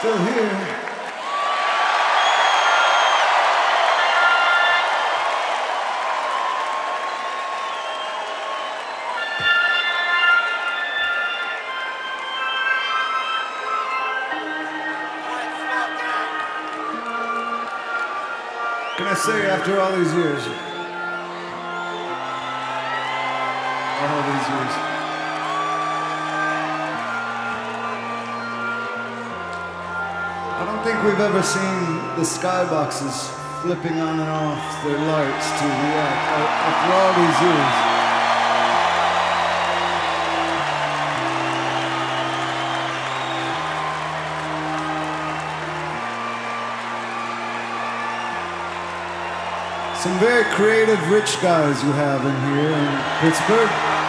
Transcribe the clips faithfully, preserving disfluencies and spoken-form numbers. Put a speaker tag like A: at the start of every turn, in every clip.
A: Still here. What can I say after all these years? All these years. I don't think we've ever seen the skyboxes flipping on and off their lights to react after all these years. Some very creative, rich guys you have in here in Pittsburgh.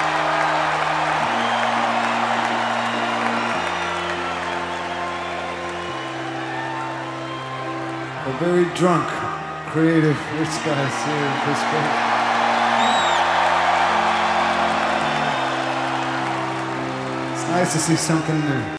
A: They're very drunk, creative, rich guys here in Pittsburgh. It's nice to see something new.